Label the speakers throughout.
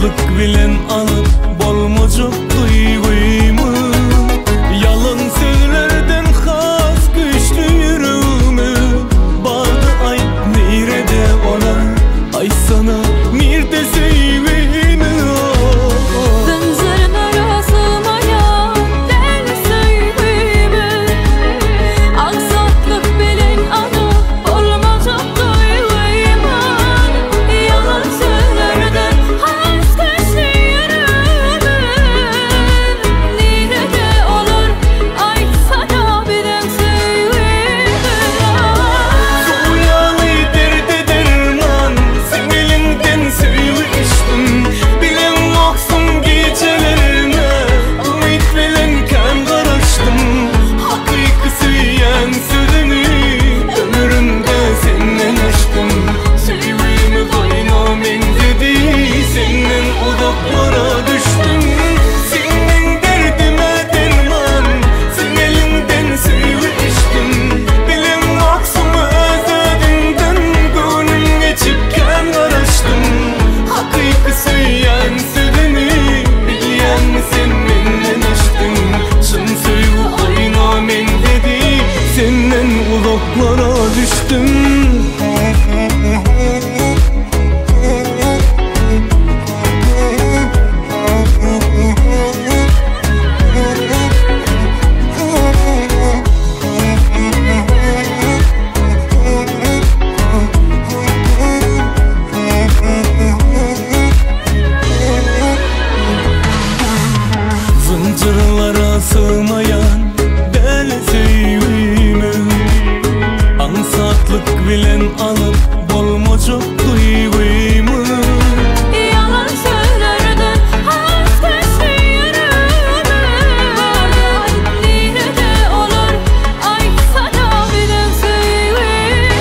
Speaker 1: Ansatlık bilen alıp bolmacak duyguymu. Yalan sözlerden has güçlü yüreğimi. Bardı ayt nerede ona, ay sana mirde sevimi. Senden uzaklara düştüm. Zincirlara sığmayan deli sevgimi. Ansatlık bilen alıp bolmacak duyguymu.
Speaker 2: Yalan söylerden has güçlü yüreğimi. Nerede olur ay sana bilen sevgimi.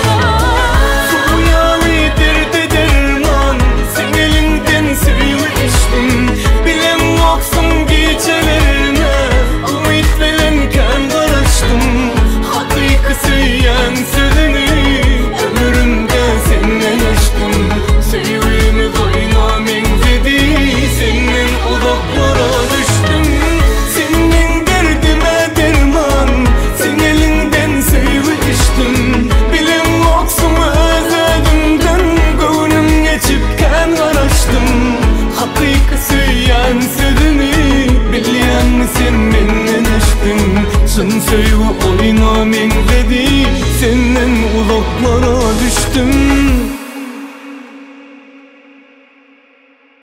Speaker 1: Soyalıdır derman, sen elinden sevgi içtim. Bilen yoksun gecelerine, ümit veren kan karıştım. Hakiki söyleyen sözünü ömrümde senden açtım. Sevgimi koyma men dedi, senden uzaklara düştüm. Senin derdime derman, sen elinden sevgi içtim. Bilen yoksun özledimden, gönlüm geçip kan karıştım. Hakiki söyleyen sözünü bilyen mi sen menden açtın. Sen sevgi oyna men dedi, senden uzaklara düştüm.